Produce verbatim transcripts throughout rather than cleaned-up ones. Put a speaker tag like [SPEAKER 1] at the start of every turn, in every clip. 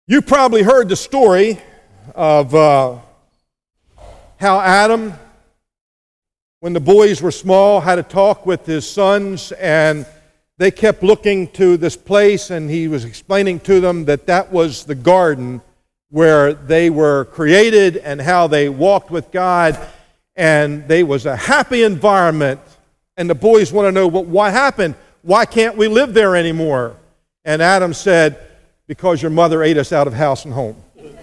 [SPEAKER 1] You probably heard the story of uh, how Adam, when the boys were small, had a talk with his sons, and they kept looking to this place, and he was explaining to them that that was the garden where they were created and how they walked with God, and they was a happy environment. And the boys want to know, well, what happened? Why can't we live there anymore? And Adam said, because your mother ate us out of house and home.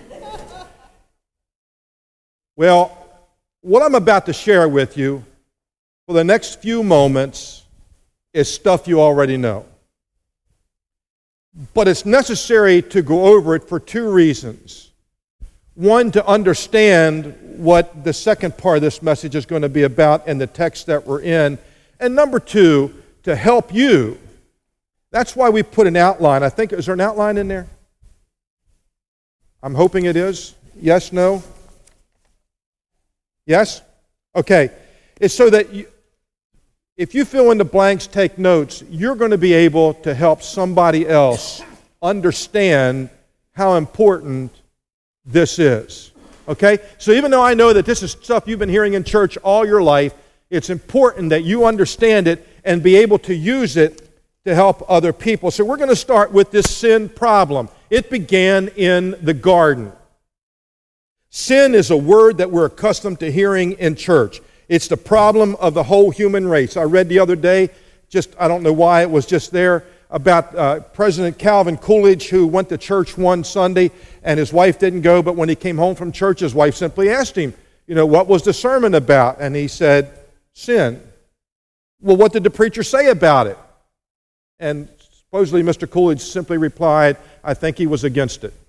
[SPEAKER 1] Well, what I'm about to share with you for the next few moments is stuff you already know. But it's necessary to go over it for two reasons. One, to understand what the second part of this message is going to be about in the text that we're in. And number two, to help you. That's why we put an outline. I think, is there an outline in there? I'm hoping it is. Yes, no? Yes? Okay. It's so that you, if you fill in the blanks, take notes, you're going to be able to help somebody else understand how important this is. Okay? So even though I know that this is stuff you've been hearing in church all your life, it's important that you understand it and be able to use it to help other people. So we're going to start with this sin problem. It began in the garden. Sin is a word that we're accustomed to hearing in church. It's the problem of the whole human race. I read the other day, just I don't know why it was just there, about uh, President Calvin Coolidge, who went to church one Sunday and his wife didn't go, but when he came home from church, his wife simply asked him, you know, what was the sermon about? And he said, sin. Well, what did the preacher say about it? And supposedly Mister Coolidge simply replied, I think he was against it.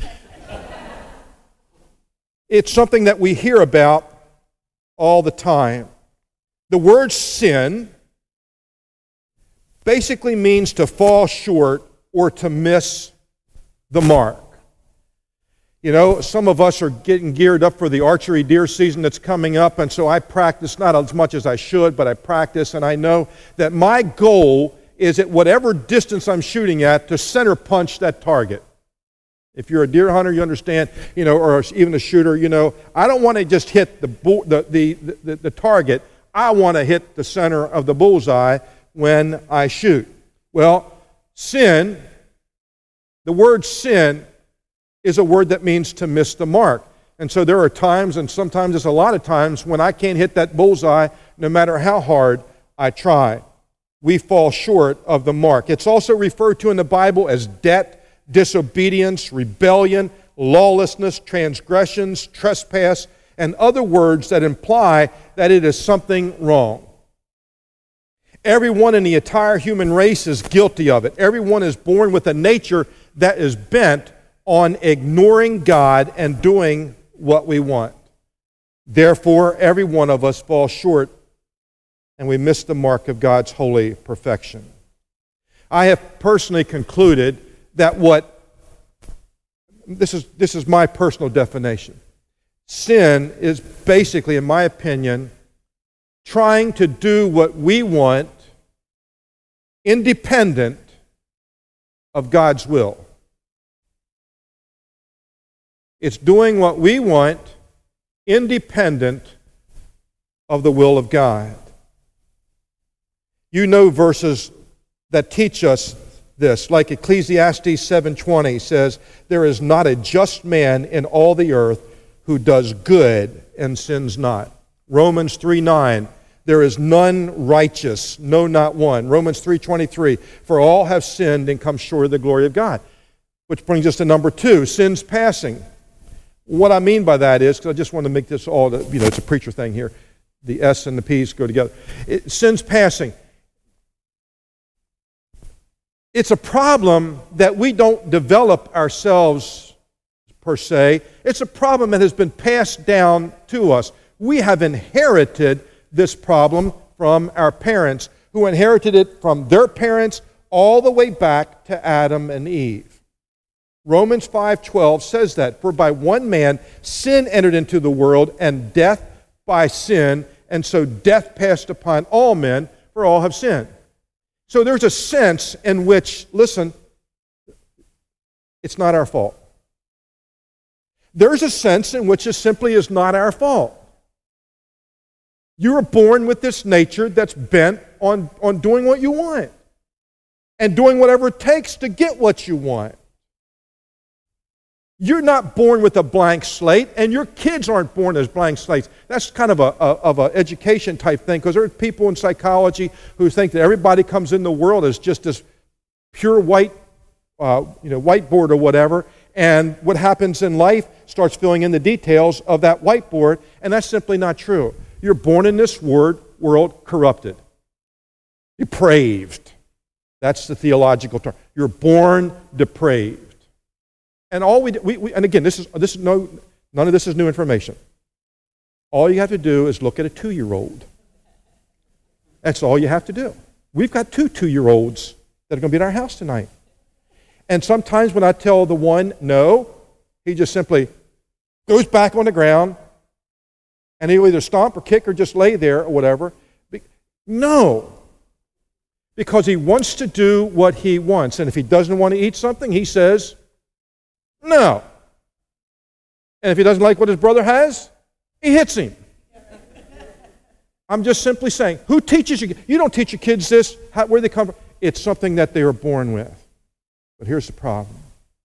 [SPEAKER 1] It's something that we hear about all the time. The word sin basically means to fall short or to miss the mark. You know, some of us are getting geared up for the archery deer season that's coming up, and so I practice, not as much as I should, but I practice, and I know that my goal is at whatever distance I'm shooting at to center punch that target. If you're a deer hunter, you understand, you know, or even a shooter, you know, I don't want to just hit the, bull, the, the, the, the target. I want to hit the center of the bullseye when I shoot. Well, sin, the word sin is a word that means to miss the mark. And so there are times, and sometimes it's a lot of times, when I can't hit that bullseye no matter how hard I try. We fall short of the mark. It's also referred to in the Bible as debt, disobedience, rebellion, lawlessness, transgressions, trespass, and other words that imply that it is something wrong. Everyone in the entire human race is guilty of it. Everyone is born with a nature that is bent on ignoring God and doing what we want. Therefore, every one of us falls short and we miss the mark of God's holy perfection. I have personally concluded that what, this is, this is my personal definition, sin is basically, in my opinion, trying to do what we want independent of God's will. It's doing what we want independent of the will of God. You know verses that teach us this, like Ecclesiastes seven twenty says, there is not a just man in all the earth who does good and sins not. Romans three nine, there is none righteous, no, not one. Romans three twenty-three, for all have sinned and come short of the glory of God. Which brings us to number two, sins passing. What I mean by that is, because I just want to make this all, you know, it's a preacher thing here. The S and the P's go together. It, sins passing. It's a problem that we don't develop ourselves per se. It's a problem that has been passed down to us. We have inherited this problem from our parents, who inherited it from their parents all the way back to Adam and Eve. Romans five twelve says that, for by one man sin entered into the world, and death by sin, and so death passed upon all men, for all have sinned. So there's a sense in which, listen, it's not our fault. There's a sense in which it simply is not our fault. You were born with this nature that's bent on, on doing what you want and doing whatever it takes to get what you want. You're not born with a blank slate, and your kids aren't born as blank slates. That's kind of a, a of an education type thing, because there are people in psychology who think that everybody comes in the world as just this pure white, uh, you know, whiteboard or whatever, and what happens in life starts filling in the details of that whiteboard, and that's simply not true. You're born in this word, world corrupted, depraved. That's the theological term. You're born depraved. And all we, we, we and again, this is this is no none of this is new information. All you have to do is look at a two-year-old. That's all you have to do. We've got two two-year-olds that are going to be at our house tonight. And sometimes when I tell the one no, he just simply goes back on the ground, and he'll either stomp or kick or just lay there or whatever. No. Because he wants to do what he wants. And if he doesn't want to eat something, he says, no. And if he doesn't like what his brother has, he hits him. I'm just simply saying, who teaches you? You don't teach your kids this. How, where they come from. It's something that they were born with. But here's the problem.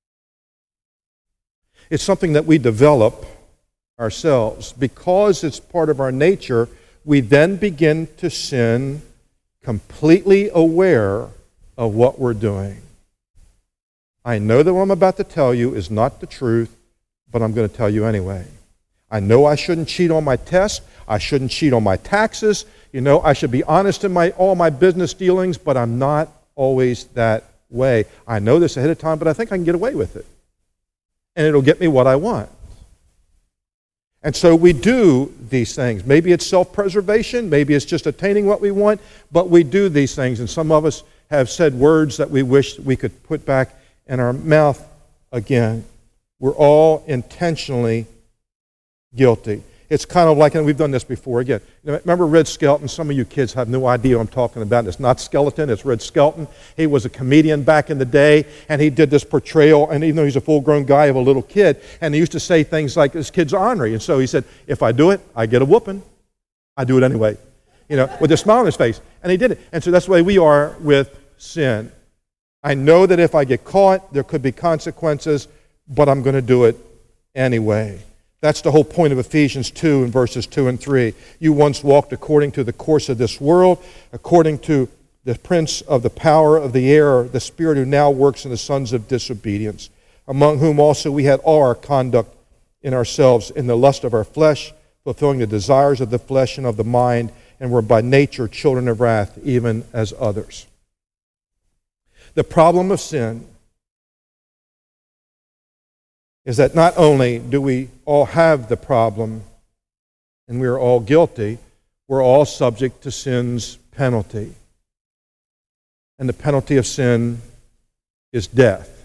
[SPEAKER 1] It's something that we develop ourselves. Because it's part of our nature, we then begin to sin completely aware of what we're doing. I know that what I'm about to tell you is not the truth, but I'm going to tell you anyway. I know I shouldn't cheat on my test. I shouldn't cheat on my taxes. You know, I should be honest in my all my business dealings, but I'm not always that way. I know this ahead of time, but I think I can get away with it. And it'll get me what I want. And so we do these things. Maybe it's self-preservation. Maybe it's just attaining what we want. But we do these things. And some of us have said words that we wish we could put back in our mouth again. We're all intentionally guilty. It's kind of like, and we've done this before again. Remember Red Skelton? Some of you kids have no idea what I'm talking about. It's not Skeleton, it's Red Skelton. He was a comedian back in the day, and he did this portrayal, and even though he's a full-grown guy, of a little kid, and he used to say things like, this kid's ornery. And so he said, if I do it, I get a whooping. I do it anyway, you know, with a smile on his face. And he did it. And so that's the way we are with sin. I know that if I get caught, there could be consequences, but I'm going to do it anyway. That's the whole point of Ephesians two in verses two and three. You once walked according to the course of this world, according to the prince of the power of the air, the spirit who now works in the sons of disobedience, among whom also we had all our conduct in ourselves in the lust of our flesh, fulfilling the desires of the flesh and of the mind, and were by nature children of wrath, even as others. The problem of sin is that not only do we all have the problem and we are all guilty, we're all subject to sin's penalty. And the penalty of sin is death.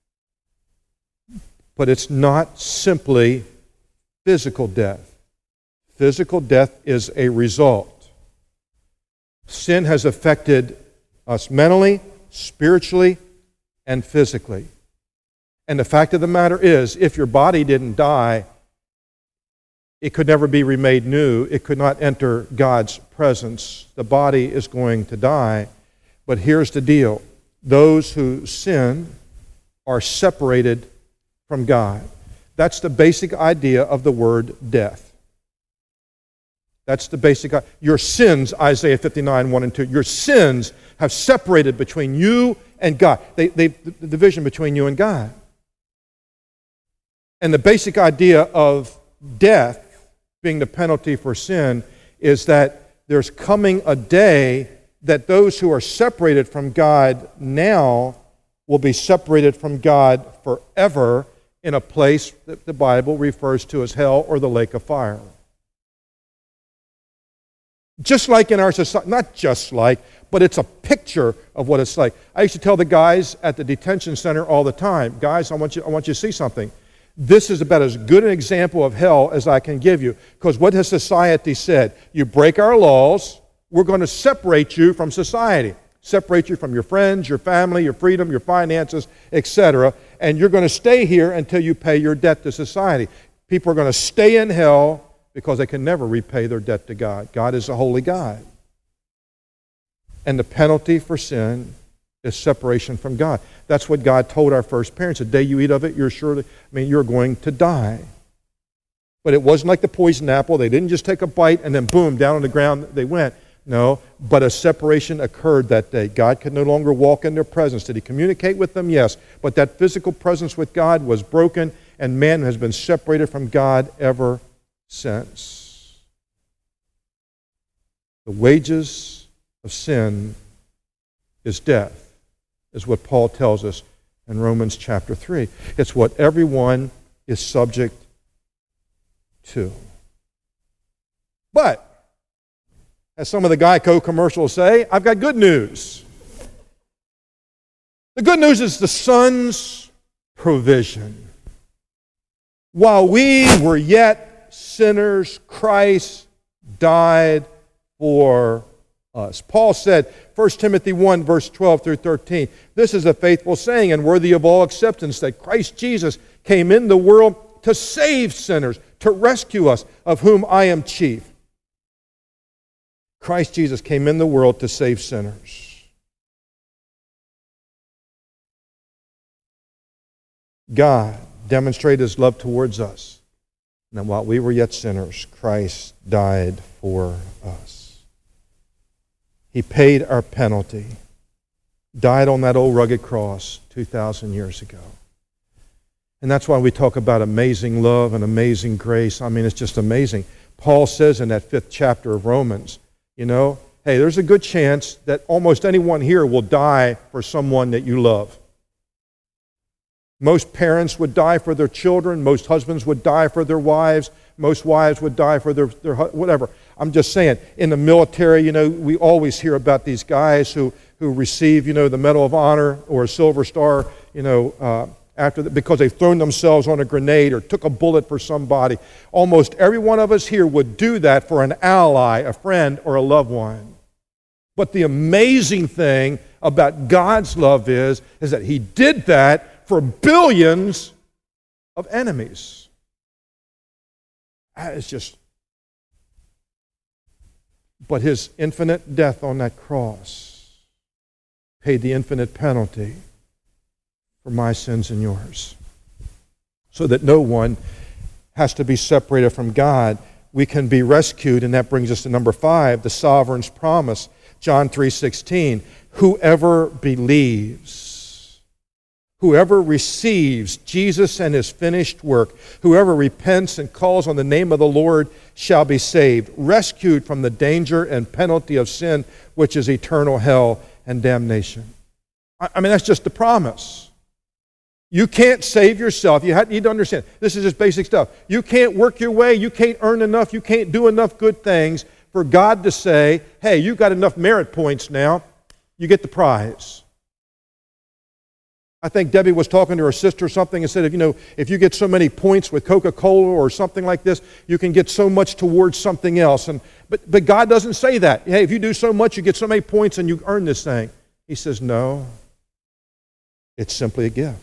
[SPEAKER 1] But it's not simply physical death. Physical death is a result. Sin has affected us mentally, spiritually, and physically. And the fact of the matter is, if your body didn't die, it could never be remade new. It could not enter God's presence. The body is going to die. But here's the deal. Those who sin are separated from God. That's the basic idea of the word death. That's the basic idea. Your sins, Isaiah fifty-nine, one and two, your sins have separated between you and God. They, they, the division between you and God. And the basic idea of death being the penalty for sin is that there's coming a day that those who are separated from God now will be separated from God forever in a place that the Bible refers to as hell or the lake of fire. Just like in our society, not just like, but it's a picture of what it's like. I used to tell the guys at the detention center all the time, guys, I want you, I want you to see something. This is about as good an example of hell as I can give you. Because what has society said? You break our laws, we're going to separate you from society. separate you from your friends, your family, your freedom, your finances, et cetera. And you're going to stay here until you pay your debt to society. People are going to stay in hell because they can never repay their debt to God. God is a holy God. And the penalty for sin is separation from God. That's what God told our first parents. The day you eat of it, you're surely, I mean, you're going to die. But it wasn't like the poison apple. They didn't just take a bite and then boom, down on the ground they went. No, but a separation occurred that day. God could no longer walk in their presence. Did he communicate with them? Yes. But that physical presence with God was broken, and man has been separated from God ever since. The wages of sin is death, is what Paul tells us in Romans chapter three. It's what everyone is subject to. But, as some of the Geico commercials say, I've got good news. The good news is the Son's provision. While we were yet sinners, Christ died for us. Paul said, First Timothy one, verse twelve through thirteen, this is a faithful saying and worthy of all acceptance, that Christ Jesus came in the world to save sinners, to rescue us, of whom I am chief. Christ Jesus came in the world to save sinners. God demonstrated His love towards us. And while we were yet sinners, Christ died for us. He paid our penalty, died on that old rugged cross two thousand years ago. And that's why we talk about amazing love and amazing grace. I mean, it's just amazing. Paul says in that fifth chapter of Romans, you know, hey, there's a good chance that almost anyone here will die for someone that you love. Most parents would die for their children. Most husbands would die for their wives. Most wives would die for their, their whatever. I'm just saying, in the military, you know, we always hear about these guys who, who receive, you know, the Medal of Honor or a Silver Star, you know, uh, after the, because they've thrown themselves on a grenade or took a bullet for somebody. Almost every one of us here would do that for an ally, a friend, or a loved one. But the amazing thing about God's love is, is that He did that for billions of enemies. That is just... But His infinite death on that cross paid the infinite penalty for my sins and yours, so that no one has to be separated from God. We can be rescued, and that brings us to number five, the sovereign's promise. John three sixteen, whoever believes, whoever receives Jesus and His finished work, whoever repents and calls on the name of the Lord shall be saved, rescued from the danger and penalty of sin, which is eternal hell and damnation. I mean, that's just the promise. You can't save yourself. You need to understand. This is just basic stuff. You can't work your way. You can't earn enough. You can't do enough good things for God to say, hey, you've got enough merit points now. You get the prize. I think Debbie was talking to her sister or something and said, if you know, if you get so many points with Coca-Cola or something like this, you can get so much towards something else. And but but God doesn't say that. Hey, if you do so much, you get so many points and you earn this thing. He says, no. It's simply a gift.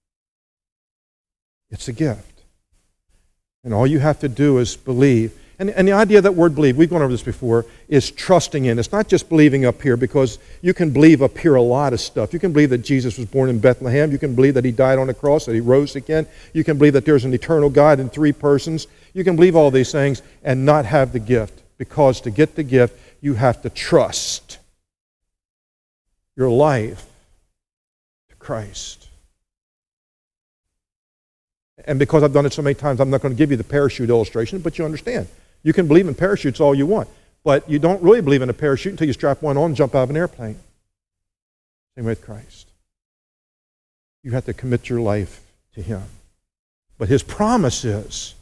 [SPEAKER 1] It's a gift. And all you have to do is believe. And, and the idea of that word believe, we've gone over this before, is trusting in. It's not just believing up here, because you can believe up here a lot of stuff. You can believe that Jesus was born in Bethlehem. You can believe that He died on the cross, that He rose again. You can believe that there's an eternal God in three persons. You can believe all these things and not have the gift, because to get the gift, you have to trust your life to Christ. And because I've done it so many times, I'm not going to give you the parachute illustration, but you understand. You can believe in parachutes all you want, but you don't really believe in a parachute until you strap one on and jump out of an airplane. Same with Christ. You have to commit your life to Him. But His promise is,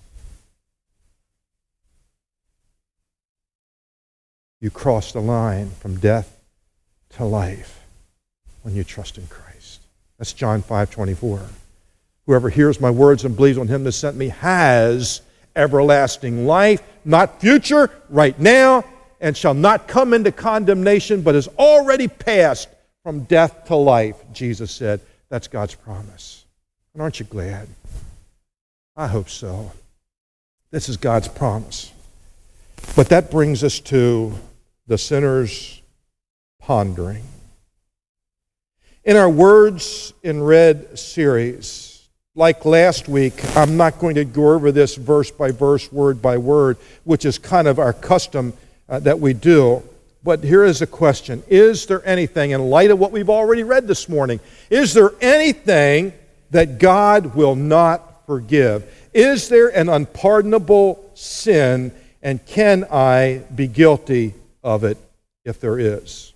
[SPEAKER 1] you cross the line from death to life when you trust in Christ. That's John five twenty-four. Whoever hears my words and believes on Him that sent me has everlasting life, not future, right now, and shall not come into condemnation, but is already passed from death to life, Jesus said. That's God's promise. And aren't you glad? I hope so. This is God's promise. But that brings us to the sinner's pondering. In our Words in Red series, like last week, I'm not going to go over this verse by verse, word by word, which is kind of our custom uh, that we do. But here is a question. Is there anything, in light of what we've already read this morning, is there anything that God will not forgive? Is there an unpardonable sin, and can I be guilty of it if there is?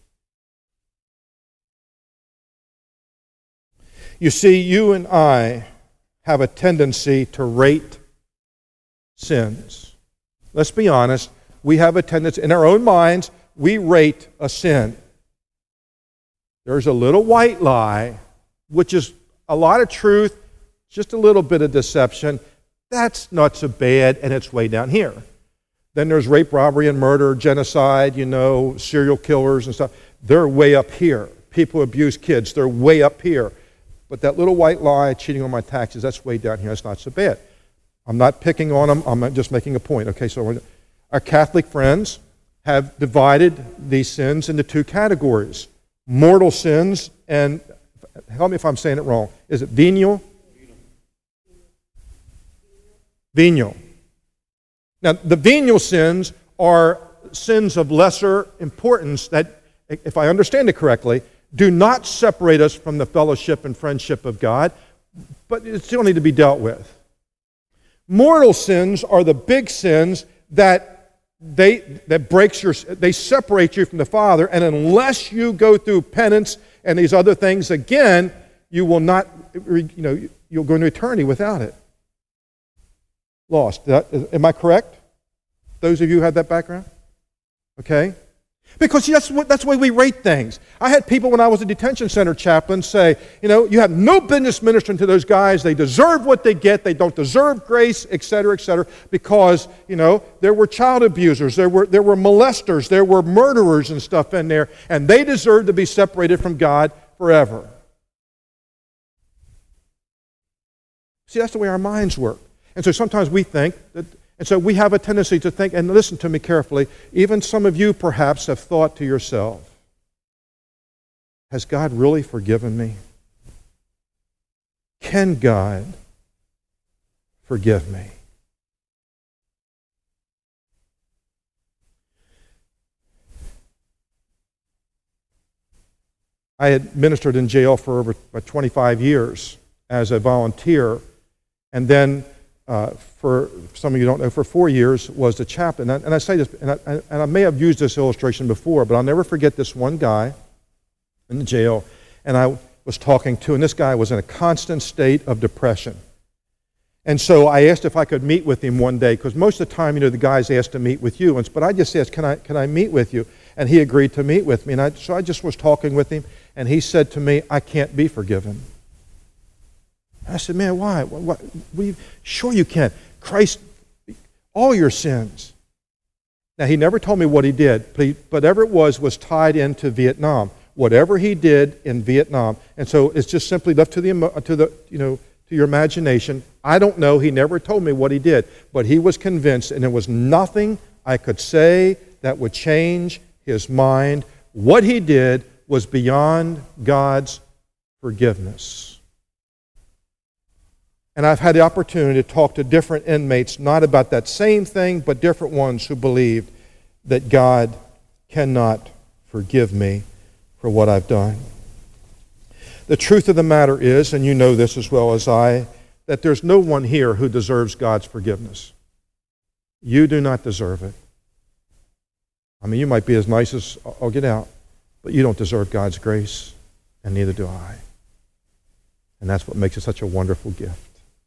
[SPEAKER 1] You see, you and I have a tendency to rate sins. Let's be honest. We have a tendency, in our own minds, we rate a sin. There's a little white lie, which is a lot of truth, just a little bit of deception. That's not so bad, and it's way down here. Then there's rape, robbery, and murder, genocide, you know, serial killers and stuff. They're way up here. People who abuse kids, they're way up here. But that little white lie, cheating on my taxes, that's way down here. That's not so bad. I'm not picking on them. I'm just making a point. Okay, so our Catholic friends have divided these sins into two categories. Mortal sins and, help me if I'm saying it wrong, is it venial? Venial. Now, the venial sins are sins of lesser importance that, if I understand it correctly, do not separate us from the fellowship and friendship of God, but it still need to be dealt with. Mortal sins are the big sins that they that breaks your they separate you from the Father, and unless you go through penance and these other things again, you will not, you know, you'll go into eternity without it. Lost. Am I correct? Those of you who have that background? Okay? Because that's what, that's the way we rate things. I had people when I was a detention center chaplain say, you know, you have no business ministering to those guys. They deserve what they get. They don't deserve grace, et cetera, et cetera, because, you know, there were child abusers, there were, there were molesters, there were murderers and stuff in there, and they deserve to be separated from God forever. See, that's the way our minds work. And so sometimes we think that, and so we have a tendency to think, and listen to me carefully, even some of you perhaps have thought to yourself, has God really forgiven me? Can God forgive me? I had ministered in jail for over twenty-five years as a volunteer, and then Uh, for some of you don't know, for four years was the chaplain. And I, and I say this, and I, and I may have used this illustration before, but I'll never forget this one guy in the jail, and I was talking to, and this guy was in a constant state of depression. And so I asked if I could meet with him one day, because most of the time, you know, the guys ask to meet with you, and, but I just asked, can I, can I meet with you? And he agreed to meet with me. And I, so I just was talking with him, and he said to me, I can't be forgiven. I said, man, why? What, what, what you, sure you can. Christ, all your sins. Now, he never told me what he did, but he, whatever it was was tied into Vietnam. Whatever he did in Vietnam. And so it's just simply left to the, to the, you know, to your imagination. I don't know. He never told me what he did, but he was convinced, and there was nothing I could say that would change his mind. What he did was beyond God's forgiveness. And I've had the opportunity to talk to different inmates, not about that same thing, but different ones who believed that God cannot forgive me for what I've done. The truth of the matter is, and you know this as well as I, that there's no one here who deserves God's forgiveness. You do not deserve it. I mean, you might be as nice as, I'll get out, but you don't deserve God's grace, and neither do I. And that's what makes it such a wonderful gift.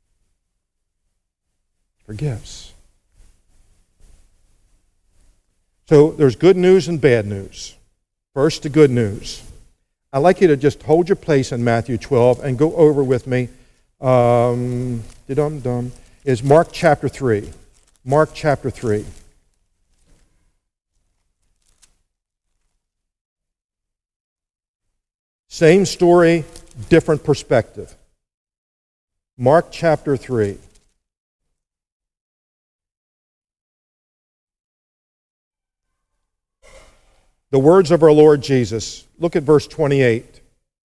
[SPEAKER 1] Forgives. So there's good news and bad news. First, the good news. I'd like you to just hold your place in Matthew twelve and go over with me. Um, dum dum is Mark chapter three. Mark chapter three. Same story, different perspective. Mark chapter three. The words of our Lord Jesus. Look at verse twenty-eight.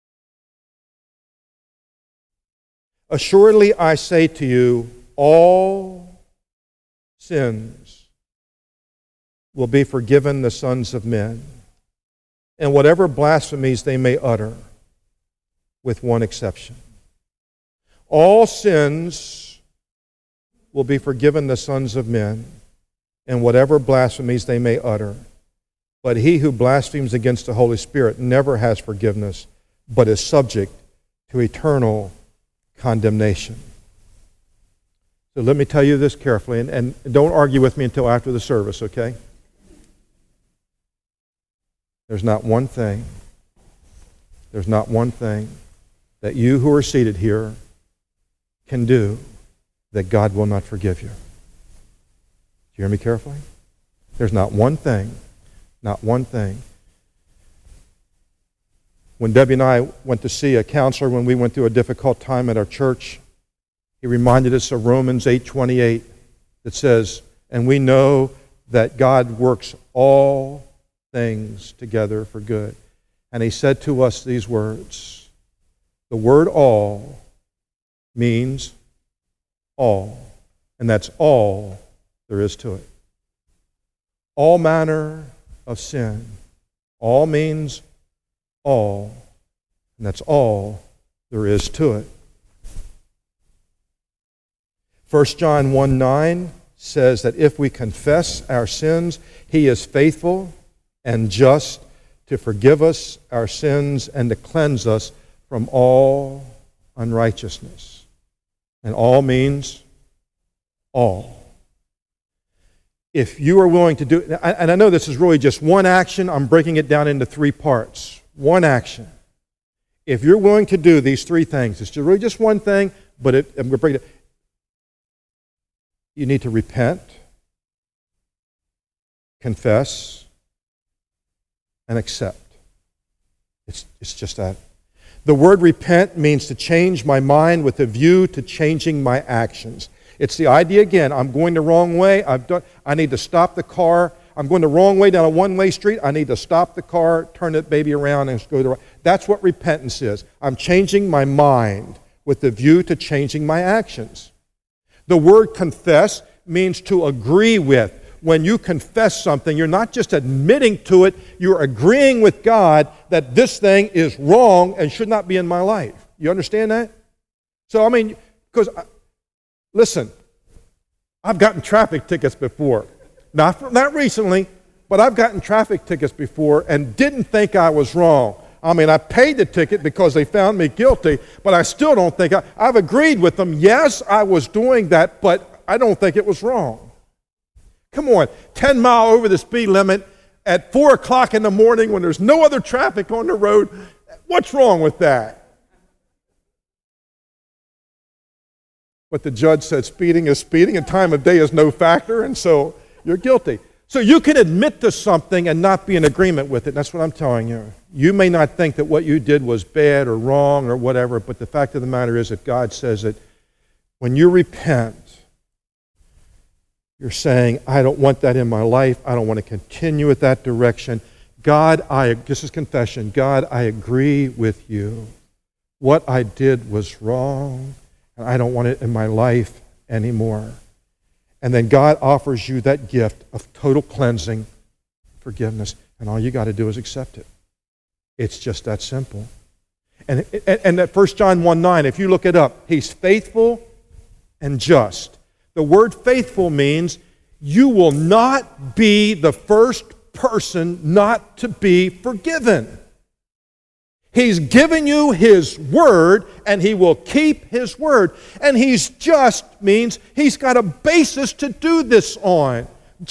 [SPEAKER 1] Assuredly I say to you, all sins will be forgiven the sons of men, and whatever blasphemies they may utter, with one exception. All sins will be forgiven the sons of men, and whatever blasphemies they may utter. But he who blasphemes against the Holy Spirit never has forgiveness, but is subject to eternal condemnation. So let me tell you this carefully, and, and don't argue with me until after the service, okay? There's not one thing, there's not one thing that you who are seated here can do that God will not forgive you. Do you hear me carefully? There's not one thing, not one thing. When Debbie and I went to see a counselor when we went through a difficult time at our church, he reminded us of Romans eight twenty-eight that says, and we know that God works all things together for good. And he said to us these words. The word all means all. And that's all there is to it. All manner of sin. All means all. And that's all there is to it. First John one nine says that if we confess our sins, he is faithful and just to forgive us our sins and to cleanse us from all unrighteousness. And all means all. If you are willing to do, and I know this is really just one action, I'm breaking it down into three parts. One action. If you're willing to do these three things, it's really just one thing, but it, I'm going to break it. You need to repent, confess, and accept. It's, it's just that. The word repent means to change my mind with a view to changing my actions. It's the idea again, I'm going the wrong way, I've done, I need to stop the car. I'm going the wrong way down a one-way street, I need to stop the car, turn that baby around, and go the right. That's what repentance is. I'm changing my mind with a view to changing my actions. The word confess means to agree with. When you confess something, you're not just admitting to it, you're agreeing with God that this thing is wrong and should not be in my life. You understand that? So, I mean, because, listen, I've gotten traffic tickets before. Not, not recently, but I've gotten traffic tickets before and didn't think I was wrong. I mean, I paid the ticket because they found me guilty, but I still don't think I, I've agreed with them. Yes, I was doing that, but I don't think it was wrong. Come on, ten mile over the speed limit at four o'clock in the morning when there's no other traffic on the road. What's wrong with that? But the judge said speeding is speeding and time of day is no factor, and so you're guilty. So you can admit to something and not be in agreement with it. That's what I'm telling you. You may not think that what you did was bad or wrong or whatever, but the fact of the matter is that God says that when you repent, you're saying, I don't want that in my life. I don't want to continue with that direction. God, I, this is confession. God, I agree with you. What I did was wrong, and I don't want it in my life anymore. And then God offers you that gift of total cleansing, forgiveness, and all you got to do is accept it. It's just that simple. And, and, and that First John one nine, if you look it up, he's faithful and just. The word faithful means you will not be the first person not to be forgiven. He's given you His word, and He will keep His word. And He's just means He's got a basis to do this on.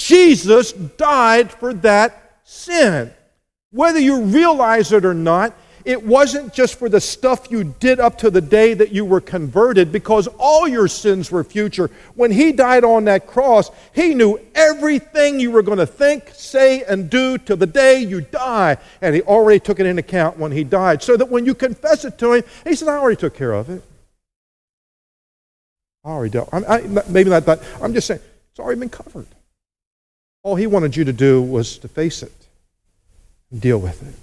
[SPEAKER 1] Jesus died for that sin. Whether you realize it or not, It wasn't just for the stuff you did up to the day that you were converted, because all your sins were future. When He died on that cross, He knew everything you were going to think, say, and do till the day you die. And He already took it into account when He died. So that when you confess it to Him, He said, I already took care of it. I already dealt. I, I, maybe not that. I'm just saying, it's already been covered. All He wanted you to do was to face it and deal with it.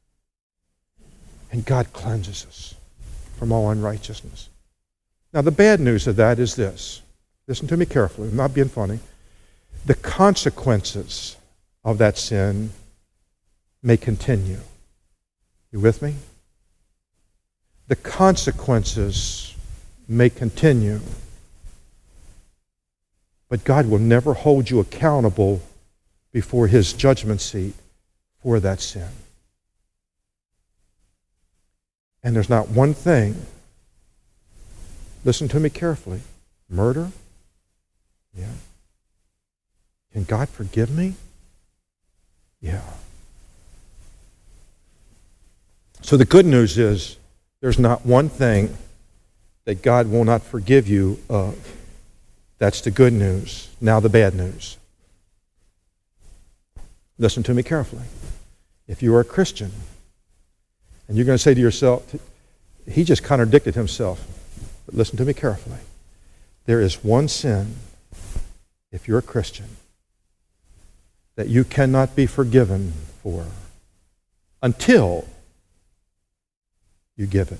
[SPEAKER 1] And God cleanses us from all unrighteousness. Now, the bad news of that is this. Listen to me carefully. I'm not being funny. The consequences of that sin may continue. You with me? The consequences may continue. But God will never hold you accountable before His judgment seat for that sin. And there's not one thing, listen to me carefully, murder? Yeah. Can God forgive me? Yeah. So the good news is there's not one thing that God will not forgive you of. That's the good news. Now the bad news. Listen to me carefully. If you are a Christian, and you're going to say to yourself, he just contradicted himself. But listen to me carefully. There is one sin, if you're a Christian, that you cannot be forgiven for until you give it.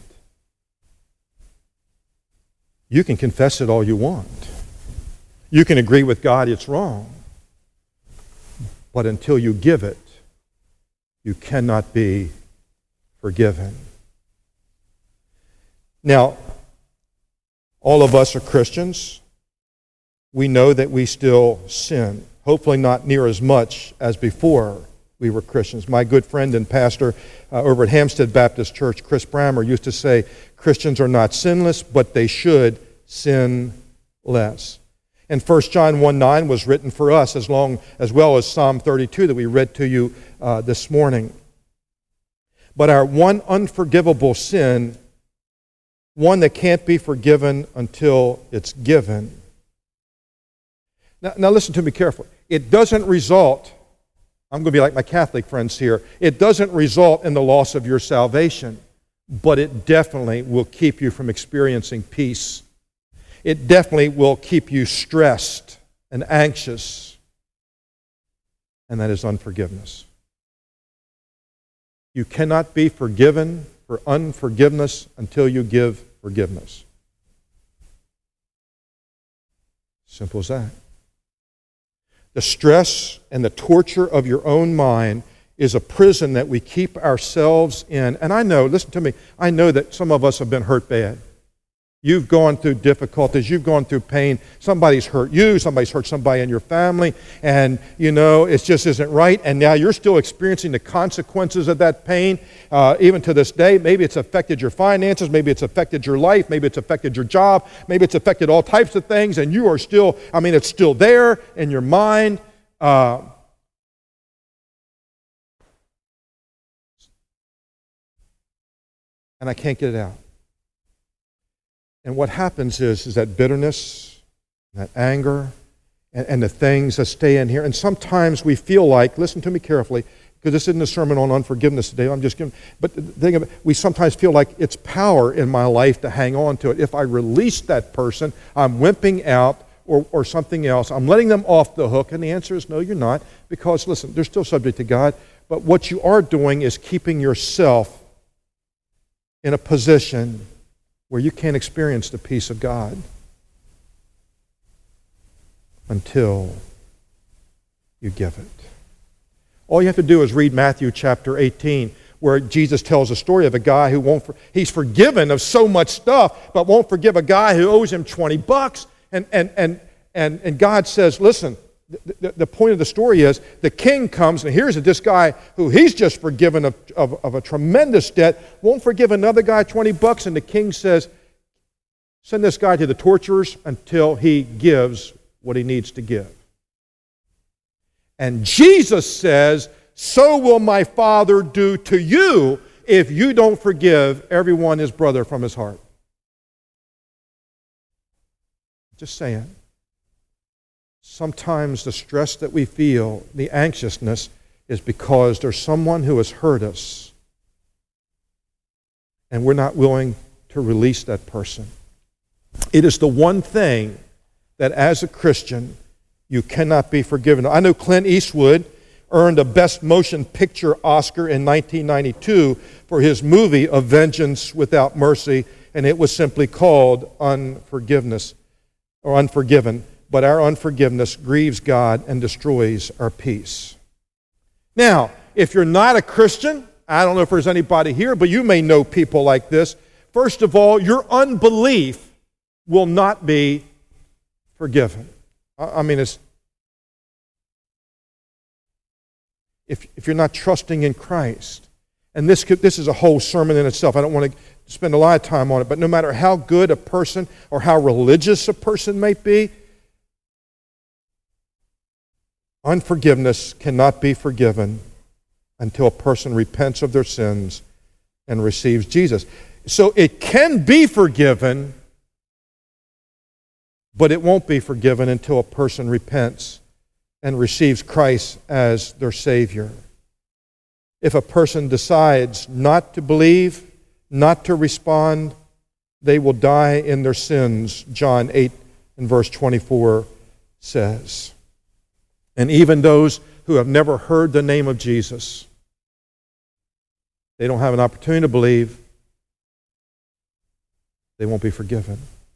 [SPEAKER 1] You can confess it all you want. You can agree with God it's wrong. But until you give it, you cannot be forgiven. Now, all of us are Christians. We know that we still sin. Hopefully not near as much as before we were Christians. My good friend and pastor uh, over at Hampstead Baptist Church, Chris Brammer, used to say, Christians are not sinless, but they should sin less. And First John one nine was written for us as long as well as Psalm thirty-two that we read to you uh, this morning. But our one unforgivable sin, one that can't be forgiven until it's given. Now, now listen to me carefully. It doesn't result, I'm going to be like my Catholic friends here, it doesn't result in the loss of your salvation, but it definitely will keep you from experiencing peace. It definitely will keep you stressed and anxious, and that is unforgiveness. You cannot be forgiven for unforgiveness until you give forgiveness. Simple as that. The stress and the torture of your own mind is a prison that we keep ourselves in. And I know, listen to me, I know that some of us have been hurt bad. You've gone through difficulties. You've gone through pain. Somebody's hurt you. Somebody's hurt somebody in your family. And, you know, it just isn't right. And now you're still experiencing the consequences of that pain. Uh, even to this day, maybe it's affected your finances. Maybe it's affected your life. Maybe it's affected your job. Maybe it's affected all types of things. And you are still, I mean, it's still there in your mind. Uh, and I can't get it out. And what happens is, is that bitterness, that anger, and, and the things that stay in here. And sometimes we feel like, listen to me carefully, because this isn't a sermon on unforgiveness today. I'm just giving, but the thing of it, we sometimes feel like it's power in my life to hang on to it. If I release that person, I'm wimping out or, or something else. I'm letting them off the hook. And the answer is no, you're not. Because, listen, they're still subject to God. But what you are doing is keeping yourself in a position where you can't experience the peace of God until you give it. All you have to do is read Matthew chapter eighteen, where Jesus tells a story of a guy who won't, for, he's forgiven of so much stuff, but won't forgive a guy who owes him twenty bucks. And, and, and, and, and God says, listen, the, the point of the story is the king comes, and here's this guy who he's just forgiven of, of, of a tremendous debt, won't forgive another guy twenty bucks, and the king says, send this guy to the torturers until he gives what he needs to give. And Jesus says, so will my Father do to you if you don't forgive everyone his brother from his heart. Just saying. Sometimes the stress that we feel, the anxiousness, is because there's someone who has hurt us, and we're not willing to release that person. It is the one thing that as a Christian, you cannot be forgiven. I know Clint Eastwood earned a Best Motion Picture Oscar in nineteen ninety-two for his movie A Vengeance Without Mercy, and it was simply called Unforgiveness, or Unforgiven. But our unforgiveness grieves God and destroys our peace. Now, if you're not a Christian, I don't know if there's anybody here, but you may know people like this. First of all, your unbelief will not be forgiven. I mean, it's, if, if you're not trusting in Christ, and this, could, this is a whole sermon in itself. I don't want to spend a lot of time on it, but no matter how good a person or how religious a person might be, unforgiveness cannot be forgiven until a person repents of their sins and receives Jesus. So it can be forgiven, but it won't be forgiven until a person repents and receives Christ as their Savior. If a person decides not to believe, not to respond, they will die in their sins, John eight and verse twenty-four says. And even those who have never heard the name of Jesus, they don't have an opportunity to believe, they won't be forgiven.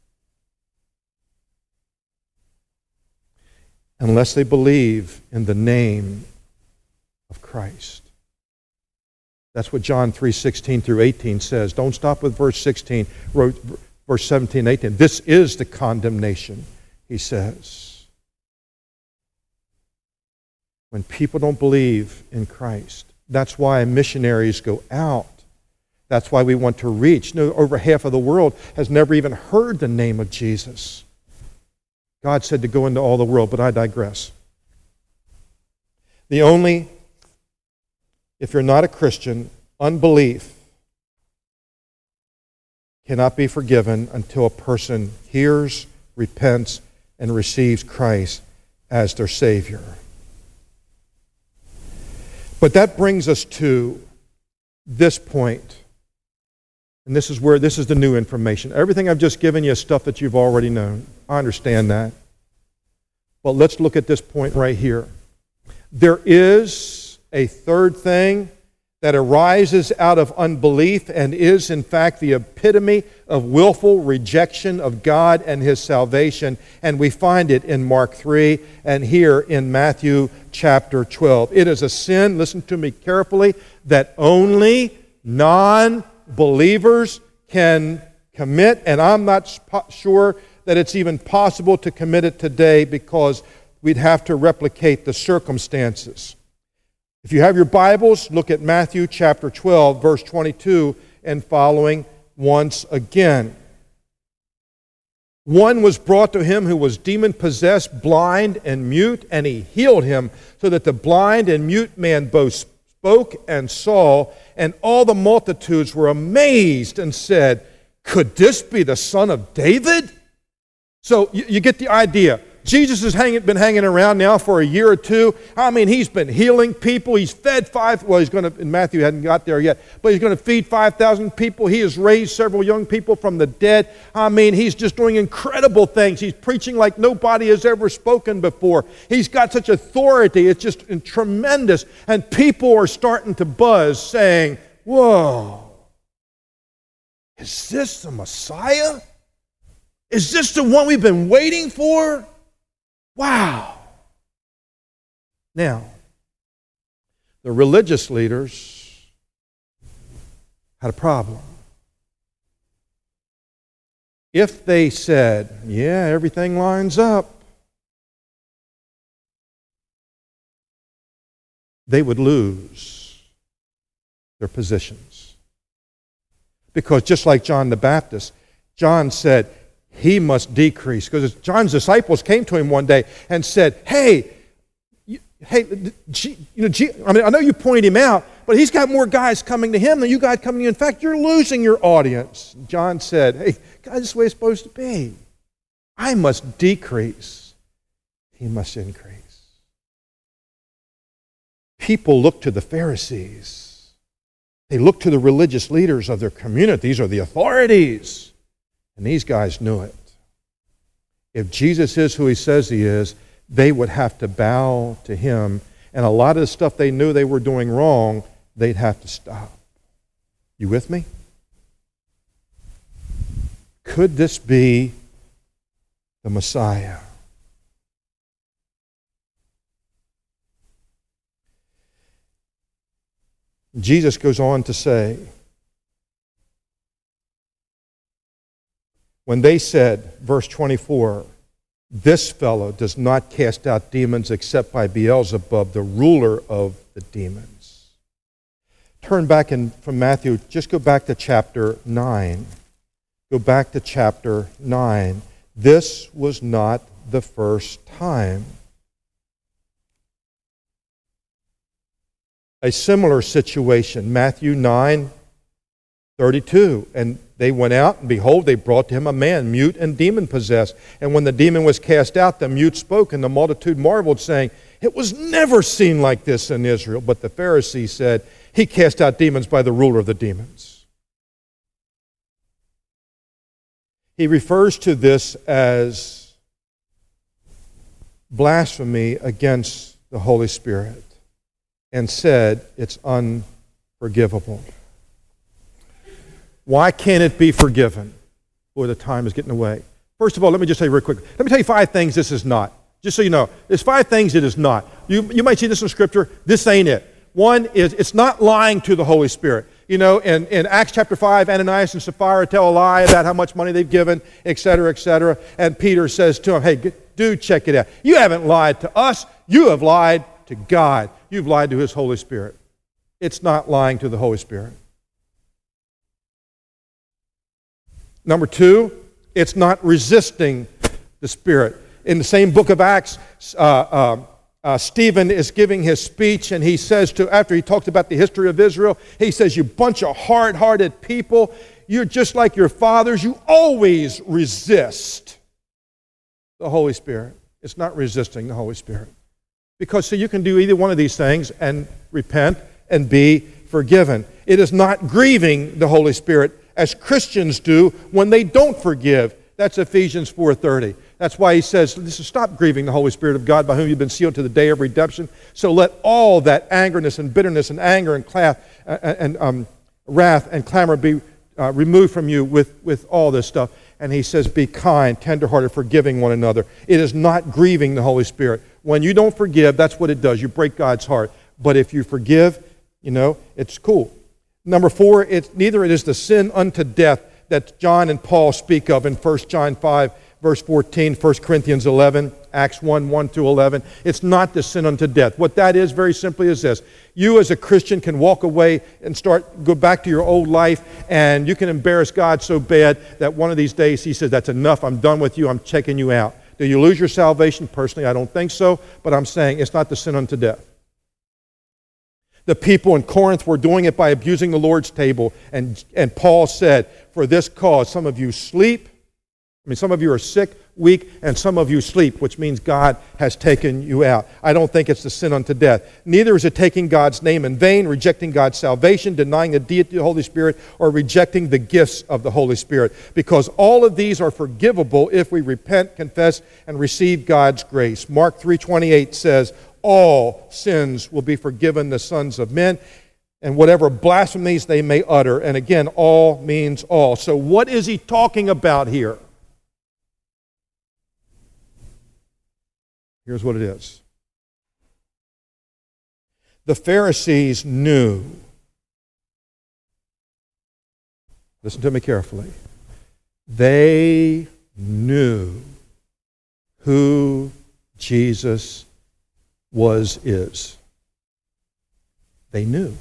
[SPEAKER 1] Unless they believe in the name of Christ. That's what John three sixteen through eighteen says. Don't stop with verse sixteen, verse seventeen and eighteen. This is the condemnation, he says. When people don't believe in Christ. That's why missionaries go out. That's why we want to reach. No, over half of the world has never even heard the name of Jesus. God said to go into all the world, but I digress. The only, if you're not a Christian, unbelief cannot be forgiven until a person hears, repents, and receives Christ as their Savior. But that brings us to this point. And this is where, this is the new information. Everything I've just given you is stuff that you've already known. I understand that. But let's look at this point right here. There is a third thing that arises out of unbelief and is in fact the epitome of willful rejection of God and His salvation. And we find it in Mark three and here in Matthew chapter twelve. It is a sin, listen to me carefully, that only non-believers can commit. And I'm not sure that it's even possible to commit it today because we'd have to replicate the circumstances. If you have your Bibles, look at Matthew chapter twelve, verse twenty-two and following once again. One was brought to him who was demon-possessed, blind and mute, and he healed him, so that the blind and mute man both spoke and saw, and all the multitudes were amazed and said, "Could this be the Son of David?" So you, you get the idea. Jesus has hanging, been hanging around now for a year or two. I mean, he's been healing people. He's fed five, well, he's going to, in Matthew, hadn't got there yet, but he's going to feed five thousand people. He has raised several young people from the dead. I mean, he's just doing incredible things. He's preaching like nobody has ever spoken before. He's got such authority. It's just tremendous. And people are starting to buzz saying, "Whoa, is this the Messiah? Is this the one we've been waiting for? Wow." Now, the religious leaders had a problem. If they said, "Yeah, everything lines up," they would lose their positions. Because just like John the Baptist, John said, he must decrease. Because John's disciples came to him one day and said, "Hey, hey, G, you know, G, I mean, I know you pointed him out, but he's got more guys coming to him than you got coming to you. In fact, you're losing your audience. John said, hey, God, this is the way it's supposed to be. I must decrease. He must increase. People look to the Pharisees. They look to the religious leaders of their communities or the authorities. And these guys knew it. If Jesus is who he says he is, they would have to bow to him. And a lot of the stuff they knew they were doing wrong, they'd have to stop. You with me? Could this be the Messiah? Jesus goes on to say, when they said, verse twenty-four, this fellow does not cast out demons except by Beelzebub, the ruler of the demons. Turn back in, from Matthew, just go back to chapter nine. Go back to chapter nine. This was not the first time. A similar situation, Matthew nine thirty-two. And they went out, and behold, they brought to him a man, mute and demon-possessed. And when the demon was cast out, the mute spoke, and the multitude marveled, saying, it was never seen like this in Israel. But the Pharisees said, he cast out demons by the ruler of the demons. He refers to this as blasphemy against the Holy Spirit and said it's unforgivable. Why can't it be forgiven? Boy, the time is getting away. First of all, let me just say real quick. Let me tell you five things this is not. Just so you know, there's five things it is not. You, you might see this in Scripture. This ain't it. One is it's not lying to the Holy Spirit. You know, in, in Acts chapter five, Ananias and Sapphira tell a lie about how much money they've given, et cetera, et cetera. And Peter says to him, hey, dude, check it out. You haven't lied to us. You have lied to God. You've lied to His Holy Spirit. It's not lying to the Holy Spirit. Number two, it's not resisting the Spirit. In the same book of Acts, uh, uh, uh, Stephen is giving his speech, and he says to, after he talks about the history of Israel, he says, you bunch of hard-hearted people, you're just like your fathers, you always resist the Holy Spirit. It's not resisting the Holy Spirit. Because, see, you can do either one of these things and repent and be forgiven. It is not grieving the Holy Spirit as Christians do when they don't forgive. That's Ephesians four thirty. That's why he says, listen, stop grieving the Holy Spirit of God by whom you've been sealed to the day of redemption. So let all that angerness and bitterness and anger and, clath, uh, and um, wrath and clamor be uh, removed from you with, with all this stuff. And he says, be kind, tenderhearted, forgiving one another. It is not grieving the Holy Spirit. When you don't forgive, that's what it does. You break God's heart. But if you forgive, you know, it's cool. Number four, it's neither it is the sin unto death that John and Paul speak of in First John five, verse fourteen, First Corinthians eleven, Acts one, one through eleven. It's not the sin unto death. What that is, very simply, is this. You as a Christian can walk away and start, go back to your old life, and you can embarrass God so bad that one of these days He says, that's enough, I'm done with you, I'm checking you out. Do you lose your salvation? Personally, I don't think so, but I'm saying it's not the sin unto death. The people in Corinth were doing it by abusing the Lord's table. And, and Paul said, for this cause, some of you sleep. I mean, some of you are sick, weak, and some of you sleep, which means God has taken you out. I don't think it's the sin unto death. Neither is it taking God's name in vain, rejecting God's salvation, denying the deity of the Holy Spirit, or rejecting the gifts of the Holy Spirit. Because all of these are forgivable if we repent, confess, and receive God's grace. Mark three twenty-eight says, all sins will be forgiven the sons of men, and whatever blasphemies they may utter. And again, all means all. So what is he talking about here? Here's what it is. The Pharisees knew, listen to me carefully, they knew who Jesus was, is. They knew.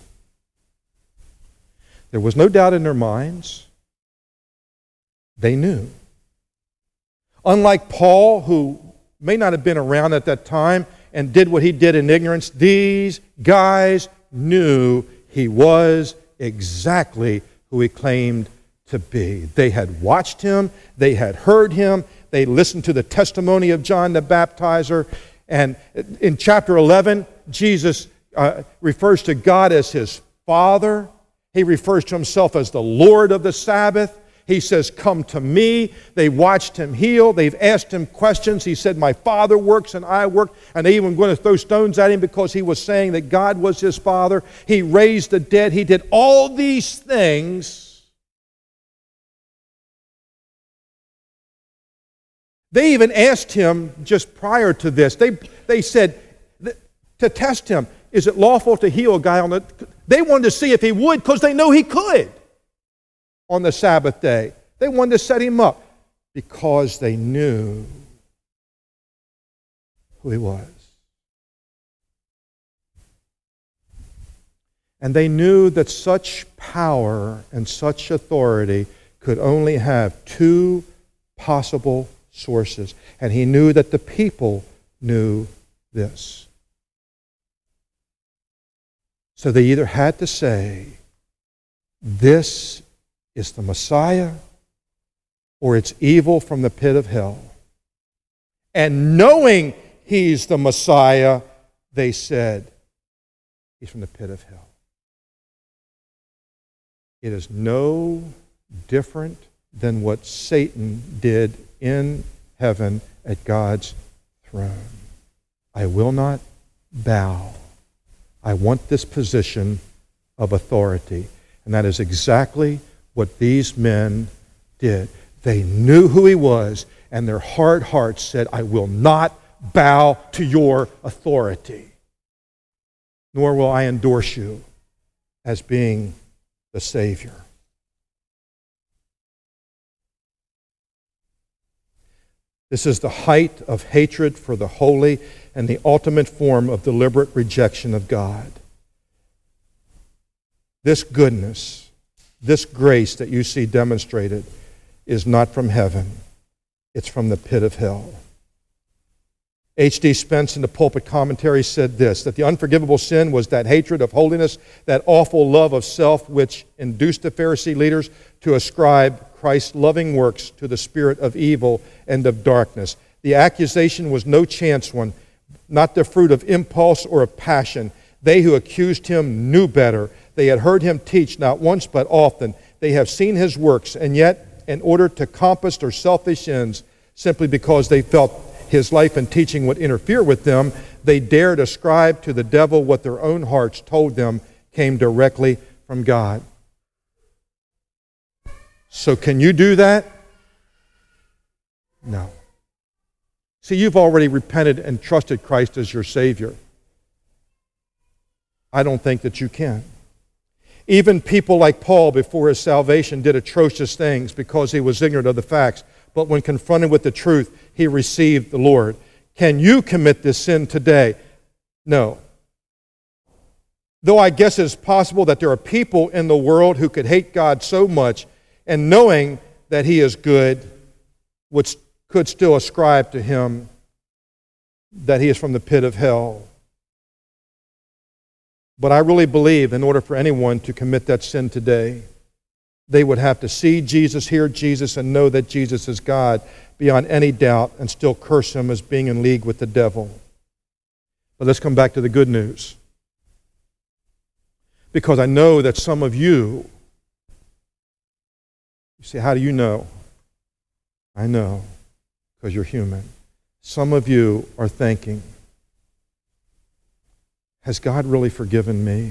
[SPEAKER 1] There was no doubt in their minds. They knew. Unlike Paul, who may not have been around at that time and did what he did in ignorance. These guys knew he was exactly who he claimed to be. They had watched him. They had heard him. They listened to the testimony of John the Baptizer. And in chapter eleven, Jesus uh, refers to God as his Father. He refers to himself as the Lord of the Sabbath. He says, come to me. They watched him heal. They've asked him questions. He said, my Father works and I work. And they even going to throw stones at him because he was saying that God was his Father. He raised the dead. He did all these things. They even asked him just prior to this. They, they said, to test him, is it lawful to heal a guy on the... They wanted to see if he would because they know he could. On the Sabbath day. They wanted to set him up because they knew who he was. And they knew that such power and such authority could only have two possible sources. And he knew that the people knew this. So they either had to say, this is the Messiah, or it's evil from the pit of hell. And knowing he's the Messiah, they said, he's from the pit of hell. It is no different than what Satan did in heaven at God's throne. I will not bow. I want this position of authority. And that is exactly what these men did. They knew who he was, and their hard hearts said, I will not bow to your authority, nor will I endorse you as being the Savior. This is the height of hatred for the holy and the ultimate form of deliberate rejection of God. This goodness, this grace that you see demonstrated is not from heaven. It's from the pit of hell. H D Spence in the Pulpit Commentary said this, that the unforgivable sin was that hatred of holiness, that awful love of self which induced the Pharisee leaders to ascribe Christ's loving works to the spirit of evil and of darkness. The accusation was no chance one, not the fruit of impulse or of passion. They who accused him knew better. They had heard him teach not once but often. They have seen his works, and yet, in order to compass their selfish ends, simply because they felt his life and teaching would interfere with them, they dared ascribe to the devil what their own hearts told them came directly from God. So can you do that? No. See, you've already repented and trusted Christ as your Savior. I don't think that you can. Even people like Paul before his salvation did atrocious things because he was ignorant of the facts. But when confronted with the truth, he received the Lord. Can you commit this sin today? No. Though I guess it's possible that there are people in the world who could hate God so much and knowing that he is good would, could still ascribe to him that he is from the pit of hell. But I really believe in order for anyone to commit that sin today, they would have to see Jesus, hear Jesus, and know that Jesus is God beyond any doubt and still curse him as being in league with the devil. But let's come back to the good news. Because I know that some of you, you say, how do you know? I know, because you're human. Some of you are thinking, has God really forgiven me?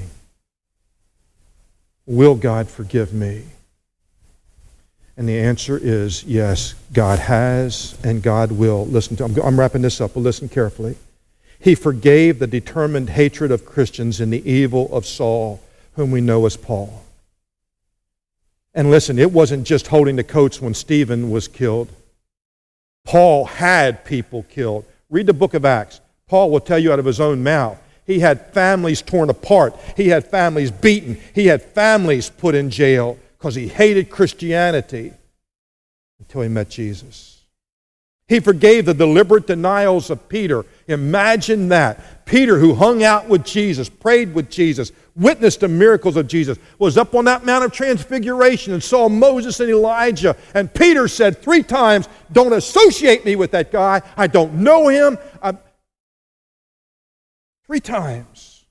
[SPEAKER 1] Will God forgive me? And the answer is yes, God has and God will. Listen to, I'm, I'm wrapping this up, but listen carefully. He forgave the determined hatred of Christians in the evil of Saul, whom we know as Paul. And listen, it wasn't just holding the coats when Stephen was killed. Paul had people killed. Read the book of Acts. Paul will tell you out of his own mouth. He had families torn apart. He had families beaten. He had families put in jail because he hated Christianity until he met Jesus. He forgave the deliberate denials of Peter. Imagine that. Peter, who hung out with Jesus, prayed with Jesus, witnessed the miracles of Jesus, was up on that Mount of Transfiguration and saw Moses and Elijah. And Peter said three times, don't associate me with that guy. I don't know him. I... Three times.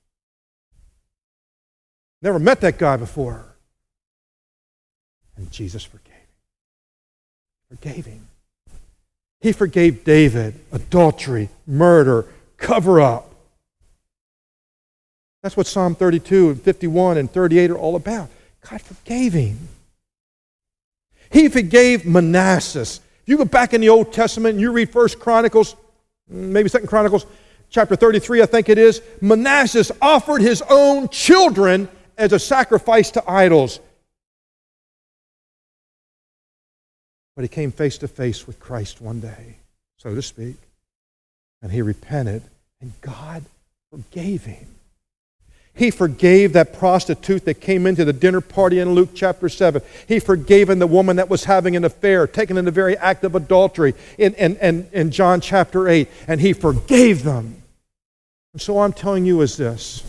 [SPEAKER 1] Never met that guy before. And Jesus forgave him. Forgave him. He forgave David adultery, murder, cover-up. That's what Psalm thirty-two and fifty-one and thirty-eight are all about. God forgave him. He forgave Manasseh. If you go back in the Old Testament and you read First Chronicles, maybe Second Chronicles, chapter thirty-three, I think it is, Manasseh offered his own children as a sacrifice to idols. But he came face to face with Christ one day, so to speak, and he repented, and God forgave him. He forgave that prostitute that came into the dinner party in Luke chapter seven. He forgave the woman that was having an affair, taken in the very act of adultery in, in, in, in John chapter eight, and he forgave them. And so all I'm telling you is this.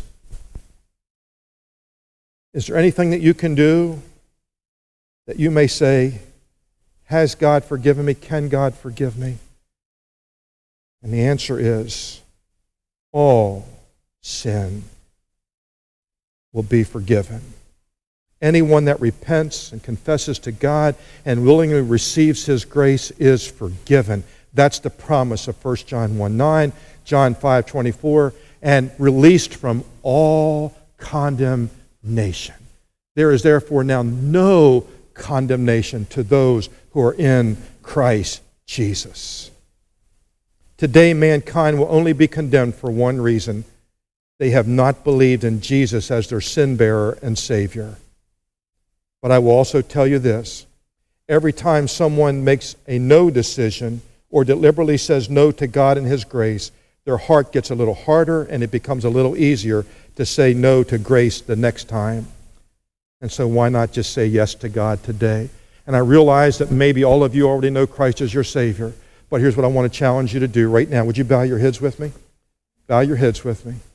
[SPEAKER 1] Is there anything that you can do that you may say, has God forgiven me? Can God forgive me? And the answer is, all sin will be forgiven. Anyone that repents and confesses to God and willingly receives His grace is forgiven. That's the promise of First John one nine, John five twenty-four, and released from all condemnation. There is therefore now no condemnation to those who are in Christ Jesus. Today, mankind will only be condemned for one reason. They have not believed in Jesus as their sin-bearer and Savior. But I will also tell you this. Every time someone makes a no decision or deliberately says no to God and His grace, their heart gets a little harder and it becomes a little easier to say no to grace the next time. And so why not just say yes to God today? And I realize that maybe all of you already know Christ as your Savior. But here's what I want to challenge you to do right now. Would you bow your heads with me? Bow your heads with me.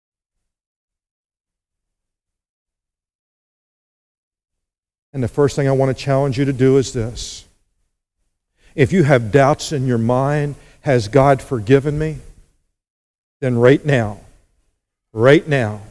[SPEAKER 1] And the first thing I want to challenge you to do is this. If you have doubts in your mind, has God forgiven me? Then right now, right now,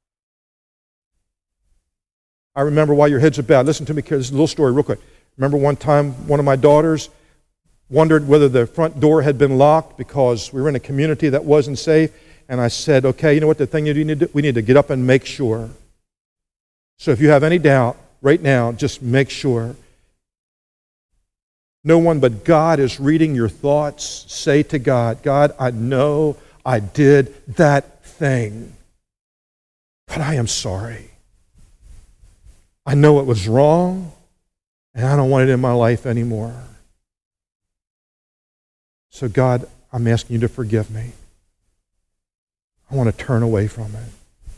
[SPEAKER 1] I remember while your heads are bowed, listen to me, because this is a little story real quick. Remember one time one of my daughters wondered whether the front door had been locked because we were in a community that wasn't safe. And I said, okay, you know what the thing you need to do? We need to get up and make sure. So if you have any doubt, right now, just make sure. No one but God is reading your thoughts. Say to God, God, I know I did that thing, but I am sorry. I know it was wrong, and I don't want it in my life anymore. So God, I'm asking you to forgive me. I want to turn away from it.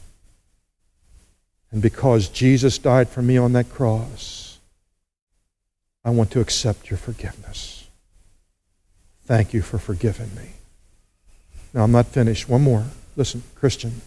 [SPEAKER 1] And because Jesus died for me on that cross, I want to accept your forgiveness. Thank you for forgiving me. Now, I'm not finished. One more. Listen, Christian.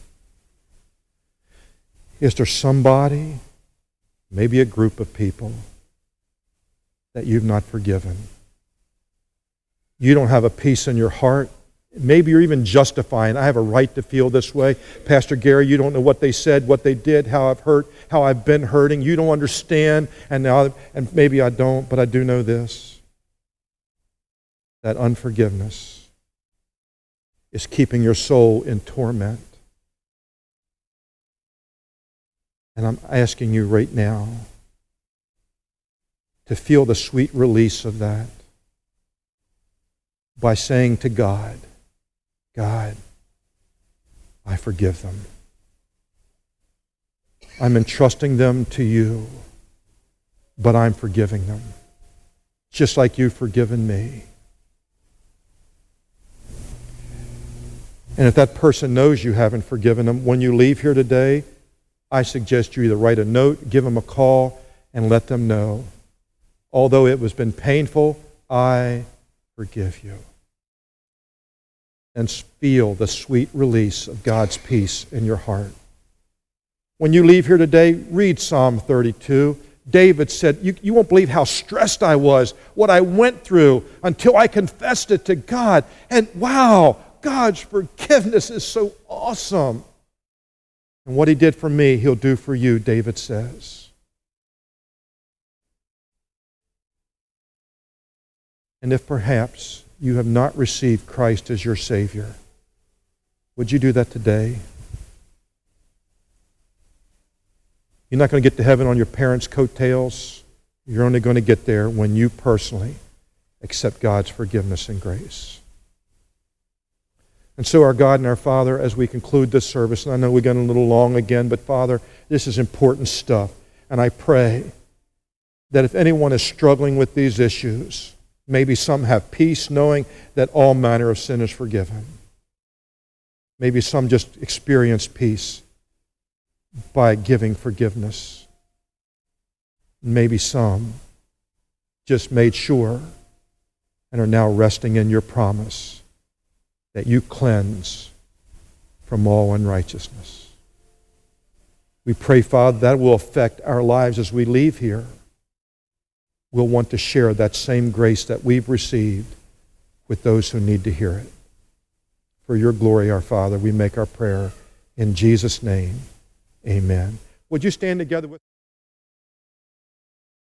[SPEAKER 1] Is there somebody, maybe a group of people, that you've not forgiven? You don't have a peace in your heart. Maybe you're even justifying, I have a right to feel this way. Pastor Gary, you don't know what they said, what they did, how I've hurt, how I've been hurting. You don't understand, and now, and maybe I don't, but I do know this. That unforgiveness is keeping your soul in torment. And I'm asking you right now to feel the sweet release of that by saying to God, God, I forgive them. I'm entrusting them to you, but I'm forgiving them, just like you've forgiven me. And if that person knows you haven't forgiven them, when you leave here today, I suggest you either write a note, give them a call, and let them know, although it has been painful, I forgive you. And feel the sweet release of God's peace in your heart. When you leave here today, read Psalm thirty-two. David said, you, you won't believe how stressed I was, what I went through until I confessed it to God. And wow, God's forgiveness is so awesome. And what He did for me, He'll do for you, David says. And if perhaps you have not received Christ as your Savior, would you do that today? You're not going to get to heaven on your parents' coattails. You're only going to get there when you personally accept God's forgiveness and grace. And so our God and our Father, as we conclude this service, and I know we're getting a little long again, but Father, this is important stuff. And I pray that if anyone is struggling with these issues, maybe some have peace knowing that all manner of sin is forgiven. Maybe some just experience peace by giving forgiveness. Maybe some just made sure and are now resting in your promise that you cleanse from all unrighteousness. We pray, Father, that will affect our lives as we leave here. We'll want to share that same grace that we've received with those who need to hear it. For your glory, our Father, we make our prayer in Jesus' name. Amen. Would you stand together with